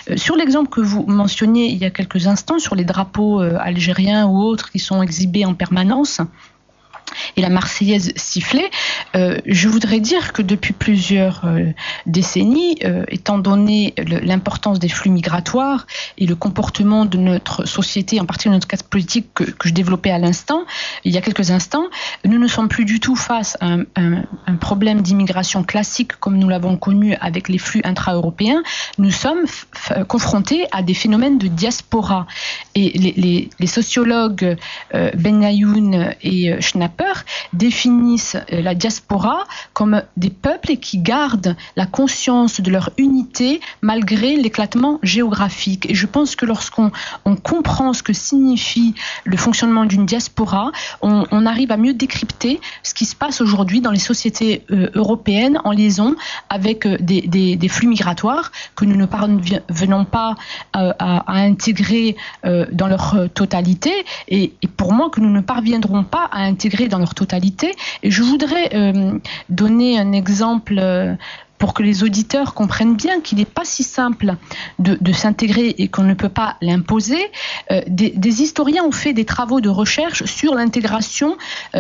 Sur l'exemple que vous mentionniez il y a quelques instants, sur les drapeaux algériens ou autres qui sont exhibés en permanence, et la Marseillaise sifflée, je voudrais dire que depuis plusieurs décennies, étant donné l'importance des flux migratoires et le comportement de notre société, en particulier notre classe politique que je développais à l'instant, il y a quelques instants, nous ne sommes plus du tout face à un problème d'immigration classique comme nous l'avons connu avec les flux intra-européens. Nous sommes confrontés à des phénomènes de diaspora. Et les sociologues Benayoun et Schnapper définissent la diaspora comme des peuples qui gardent la conscience de leur unité malgré l'éclatement géographique. Et je pense que lorsqu'on comprend ce que signifie le fonctionnement d'une diaspora, on arrive à mieux décrypter ce qui se passe aujourd'hui dans les sociétés européennes en liaison avec des flux migratoires que nous ne parvenons pas à intégrer dans leur totalité, et pour moi que nous ne parviendrons pas à intégrer dans leur totalité. Et je voudrais donner un exemple pour que les auditeurs comprennent bien qu'il n'est pas si simple de s'intégrer et qu'on ne peut pas l'imposer. Des historiens ont fait des travaux de recherche sur l'intégration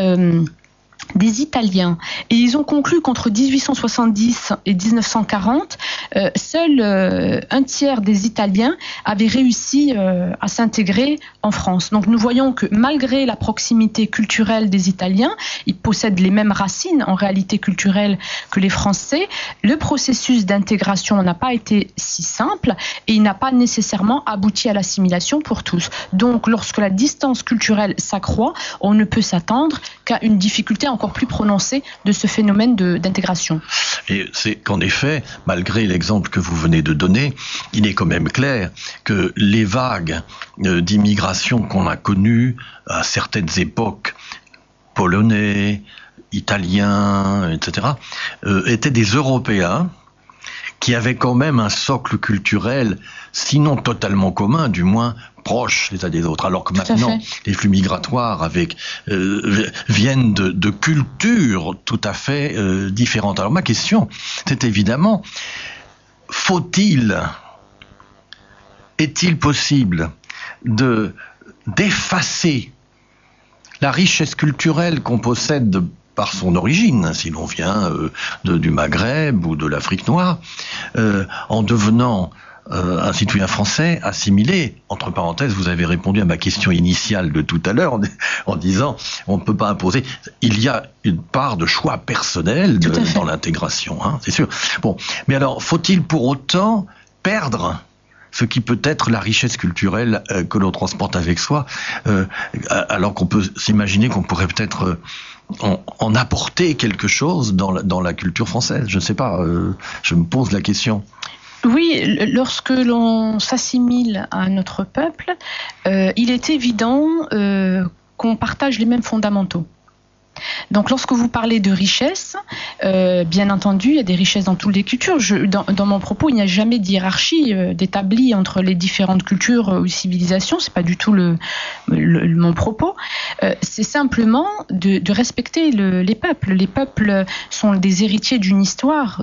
des Italiens. Et ils ont conclu qu'entre 1870 et 1940, seul un tiers des Italiens avaient réussi à s'intégrer en France. Donc nous voyons que malgré la proximité culturelle des Italiens, ils possèdent les mêmes racines en réalité culturelle que les Français, le processus d'intégration n'a pas été si simple et il n'a pas nécessairement abouti à l'assimilation pour tous. Donc lorsque la distance culturelle s'accroît, on ne peut s'attendre qu'à une difficulté encore plus prononcée de ce phénomène d'intégration. Et c'est qu'en effet, malgré l'exemple que vous venez de donner, il est quand même clair que les vagues d'immigration qu'on a connues à certaines époques, polonais, italiens, etc., étaient des Européens qui avaient quand même un socle culturel, sinon totalement commun, du moins proches les uns des autres. Alors que maintenant, les flux migratoires viennent de cultures tout à fait différentes. Alors ma question, c'est évidemment, est-il possible d'effacer la richesse culturelle qu'on possède par son origine, si l'on vient du Maghreb ou de l'Afrique noire, en devenant un citoyen français assimilé? Entre parenthèses, vous avez répondu à ma question initiale de tout à l'heure en disant on ne peut pas imposer. Il y a une part de choix personnel dans l'intégration, hein, c'est sûr. Bon, mais alors, faut-il pour autant perdre ce qui peut être la richesse culturelle que l'on transporte avec soi, alors qu'on peut s'imaginer qu'on pourrait peut-être en apporter quelque chose dans la culture française? Je ne sais pas, je me pose la question. Oui, lorsque l'on s'assimile à notre peuple, il est évident qu'on partage les mêmes fondamentaux. Donc lorsque vous parlez de richesse, bien entendu, il y a des richesses dans toutes les cultures. Dans mon propos, il n'y a jamais de hiérarchie d'établie entre les différentes cultures ou civilisations. C'est pas du tout mon propos. C'est simplement de respecter les peuples. Les peuples sont des héritiers d'une histoire.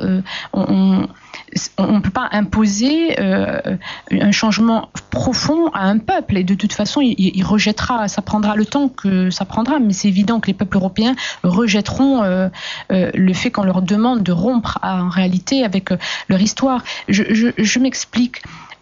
On ne peut pas imposer un changement profond à un peuple, et de toute façon il rejettera, ça prendra le temps que ça prendra, mais c'est évident que les peuples européens rejetteront le fait qu'on leur demande de rompre en réalité avec leur histoire. Je m'explique.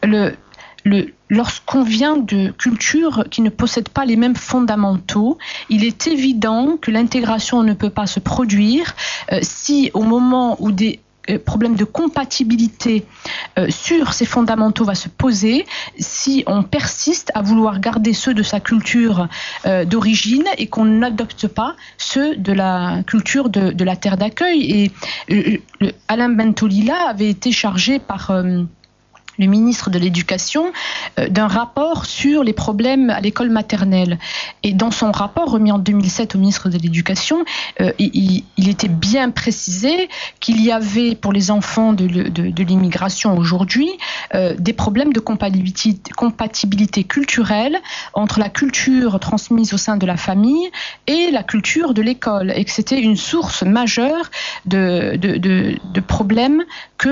Lorsqu'on vient de cultures qui ne possèdent pas les mêmes fondamentaux, il est évident que l'intégration ne peut pas se produire si au moment où des problème de compatibilité sur ces fondamentaux va se poser, si on persiste à vouloir garder ceux de sa culture d'origine et qu'on n'adopte pas ceux de la culture de la terre d'accueil. Et Alain Bentolila avait été chargé par le ministre de l'Éducation d'un rapport sur les problèmes à l'école maternelle. Et dans son rapport remis en 2007 au ministre de l'Éducation, il était bien précisé qu'il y avait pour les enfants de l'immigration aujourd'hui des problèmes de compatibilité culturelle entre la culture transmise au sein de la famille et la culture de l'école, et que c'était une source majeure de problèmes que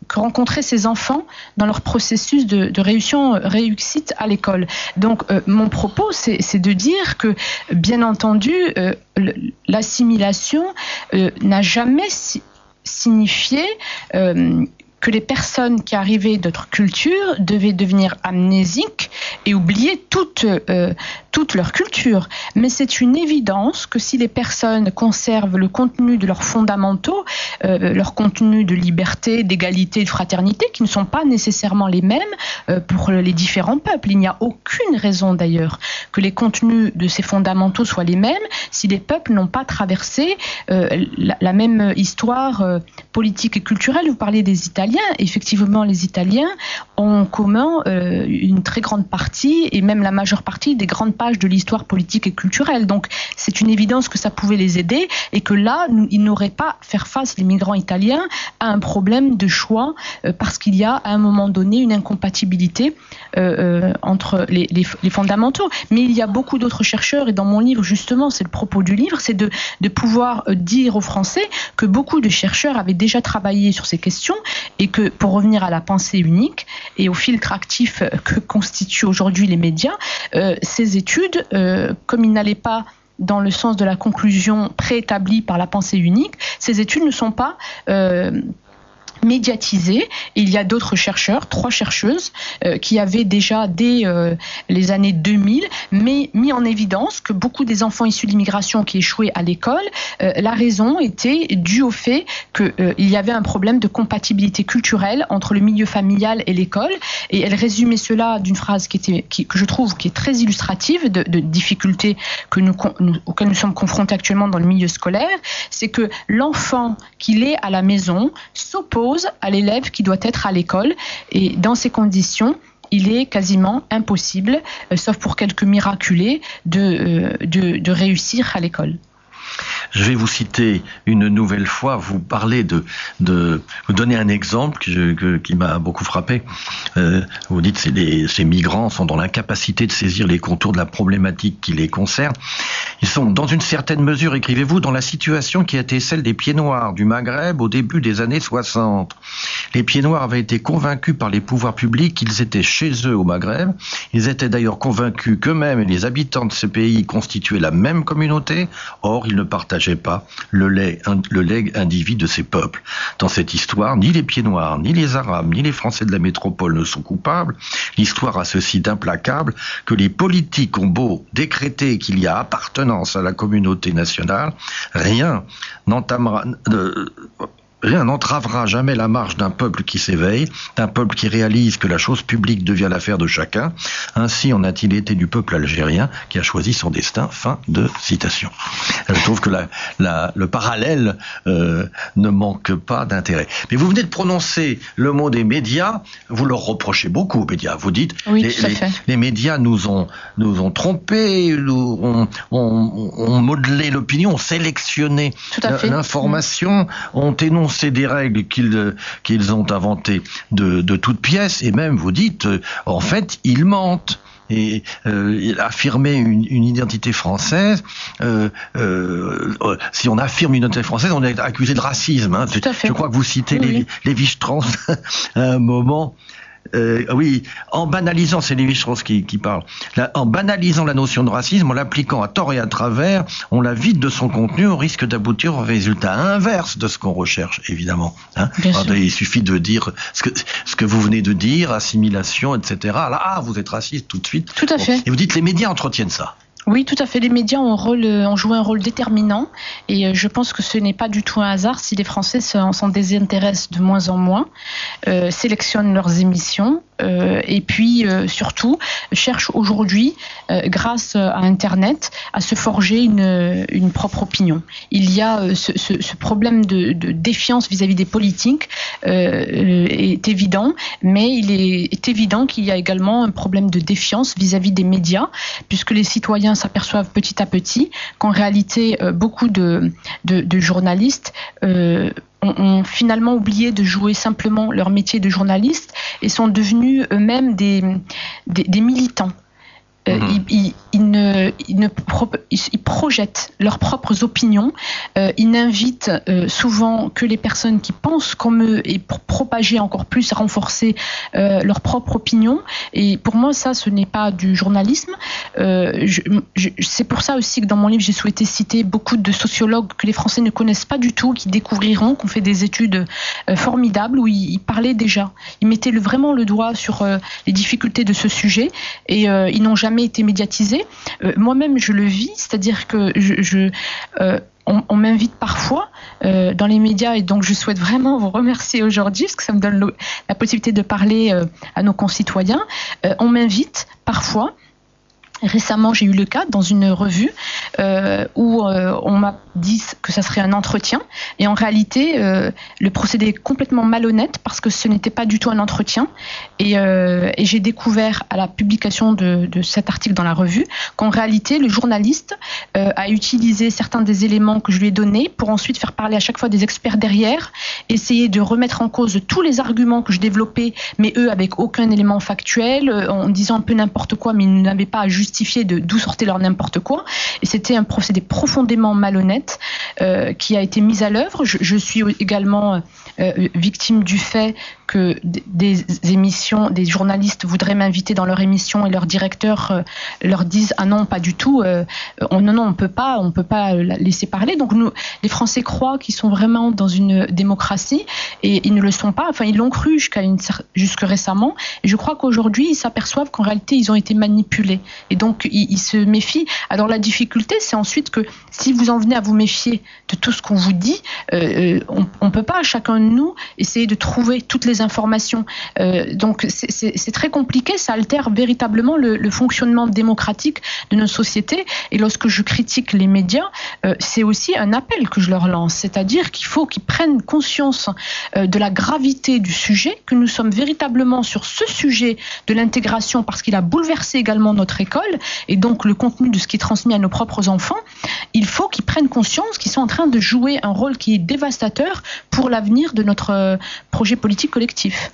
que rencontraient ces enfants dans leur processus de réussite à l'école. Donc mon propos, c'est de dire que, bien entendu, l'assimilation n'a jamais signifié que les personnes qui arrivaient d'autres cultures devaient devenir amnésiques et oublier toute leur culture. Mais c'est une évidence que si les personnes conservent le contenu de leurs fondamentaux, leur contenu de liberté, d'égalité, de fraternité, qui ne sont pas nécessairement les mêmes pour les différents peuples. Il n'y a aucune raison d'ailleurs que les contenus de ces fondamentaux soient les mêmes si les peuples n'ont pas traversé la même histoire politique et culturelle. Vous parlez des Italiens. Effectivement, les Italiens ont en commun une très grande partie et même la majeure partie des grandes pages de l'histoire politique et culturelle. Donc, c'est une évidence que ça pouvait les aider et que là, ils n'auraient pas faire face, les migrants italiens, à un problème de choix parce qu'il y a à un moment donné une incompatibilité entre les fondamentaux. Mais il y a beaucoup d'autres chercheurs et dans mon livre, justement, c'est le propos du livre, c'est de pouvoir dire aux Français que beaucoup de chercheurs avaient déjà travaillé sur ces questions et que, pour revenir à la pensée unique et au filtre actif que constituent aujourd'hui les médias, ces études, comme ils n'allaient pas dans le sens de la conclusion préétablie par la pensée unique, ces études ne sont pas médiatisées. Il y a d'autres chercheurs, 3 chercheuses, qui avaient déjà dès les années 2000 mis en évidence que beaucoup des enfants issus de l'immigration qui échouaient à l'école, la raison était due au fait qu'il y avait un problème de compatibilité culturelle entre le milieu familial et l'école. Et elle résumait cela d'une phrase que je trouve qui est très illustrative de difficultés auxquelles nous sommes confrontés actuellement dans le milieu scolaire. C'est que l'enfant qu'il est à la maison s'oppose à l'élève qui doit être à l'école. Et dans ces conditions, il est quasiment impossible, sauf pour quelques miraculés, de réussir à l'école. Je vais vous citer une nouvelle fois, vous parlez vous donnez un exemple qui m'a beaucoup frappé. Vous dites que ces migrants sont dans l'incapacité de saisir les contours de la problématique qui les concerne. Ils sont dans une certaine mesure, écrivez-vous, dans la situation qui a été celle des pieds noirs du Maghreb au début des années 60. Les pieds noirs avaient été convaincus par les pouvoirs publics qu'ils étaient chez eux au Maghreb. Ils étaient d'ailleurs convaincus qu'eux-mêmes et les habitants de ce pays constituaient la même communauté. Or, ils ne partageaient pas le legs individu de ces peuples. Dans cette histoire, ni les pieds noirs, ni les arabes, ni les Français de la métropole ne sont coupables. L'histoire a ceci d'implacable que les politiques ont beau décréter qu'il y a appartenance à la communauté nationale, rien n'entravera jamais la marche d'un peuple qui s'éveille, d'un peuple qui réalise que la chose publique devient l'affaire de chacun. Ainsi en a-t-il été du peuple algérien qui a choisi son destin. Fin de citation. Je trouve que le parallèle ne manque pas d'intérêt. Mais vous venez de prononcer le mot des médias, vous leur reprochez beaucoup aux médias. Vous dites, oui, les médias nous ont trompés, ont modelé l'opinion, ont sélectionné l'information, ont énoncé des règles qu'ils ont inventées de toutes pièces, et même vous dites, en fait, ils mentent. Et affirmer une identité française, si on affirme une identité française, on est accusé de racisme. Hein. Tout à fait. Je crois que vous citez Lévi-Strauss à un moment. Oui, en banalisant, c'est Lévi-Strauss qui parle, en banalisant la notion de racisme, en l'appliquant à tort et à travers, on la vide de son contenu au risque d'aboutir au résultat inverse de ce qu'on recherche, évidemment. Hein. Il suffit de dire ce que vous venez de dire, assimilation, etc. Là, vous êtes raciste tout de suite. Tout à fait. Et vous dites les médias entretiennent ça. Oui, tout à fait. Les médias ont joué un rôle déterminant et je pense que ce n'est pas du tout un hasard si les Français s'en désintéressent de moins en moins, sélectionnent leurs émissions et puis surtout cherchent aujourd'hui, grâce à Internet, à se forger une propre opinion. Il y a ce problème de défiance vis-à-vis des politiques est évident, mais il est évident qu'il y a également un problème de défiance vis-à-vis des médias, puisque les citoyens s'aperçoivent petit à petit qu'en réalité beaucoup de journalistes ont finalement oublié de jouer simplement leur métier de journaliste et sont devenus eux-mêmes des militants. Ils projettent leurs propres opinions. Ils n'invitent souvent que les personnes qui pensent comme eux et pour propager encore plus, renforcer leur propre opinion. Et pour moi, ça, ce n'est pas du journalisme. C'est pour ça aussi que dans mon livre, j'ai souhaité citer beaucoup de sociologues que les Français ne connaissent pas du tout, qui découvriront, qui ont fait des études formidables où ils parlaient déjà. Ils mettaient vraiment le doigt sur les difficultés de ce sujet et ils n'ont jamais été médiatisés. Moi-même, je le vis, c'est-à-dire que on m'invite parfois dans les médias et donc je souhaite vraiment vous remercier aujourd'hui parce que ça me donne la possibilité de parler à nos concitoyens. On m'invite parfois. Récemment, j'ai eu le cas dans une revue où on m'a dit que ça serait un entretien et en réalité, le procédé est complètement malhonnête parce que ce n'était pas du tout un entretien et j'ai découvert à la publication de cet article dans la revue qu'en réalité, le journaliste a utilisé certains des éléments que je lui ai donnés pour ensuite faire parler à chaque fois des experts derrière, essayer de remettre en cause tous les arguments que je développais, mais eux avec aucun élément factuel, en disant un peu n'importe quoi, mais ils n'avaient pas à justifier d'où sortait leur n'importe quoi. Et c'était un procédé profondément malhonnête qui a été mis à l'œuvre. Je suis également victime du fait que des émissions, des journalistes voudraient m'inviter dans leur émission et leur directeur leur disent ah non pas du tout, non on peut pas laisser parler. Donc nous, les Français croient qu'ils sont vraiment dans une démocratie et ils ne le sont pas. Enfin ils l'ont cru jusque récemment. Et je crois qu'aujourd'hui ils s'aperçoivent qu'en réalité ils ont été manipulés. Et donc ils se méfient. Alors la difficulté c'est ensuite que si vous en venez à vous méfier de tout ce qu'on vous dit, on peut pas chacun de nous essayer de trouver toutes les informations. Donc c'est très compliqué, ça altère véritablement le fonctionnement démocratique de notre société. Et lorsque je critique les médias, c'est aussi un appel que je leur lance, c'est-à-dire qu'il faut qu'ils prennent conscience de la gravité du sujet, que nous sommes véritablement sur ce sujet de l'intégration parce qu'il a bouleversé également notre école et donc le contenu de ce qui est transmis à nos propres enfants. Il faut qu'ils prennent conscience qu'ils sont en train de jouer un rôle qui est dévastateur pour l'avenir de notre projet politique collectif.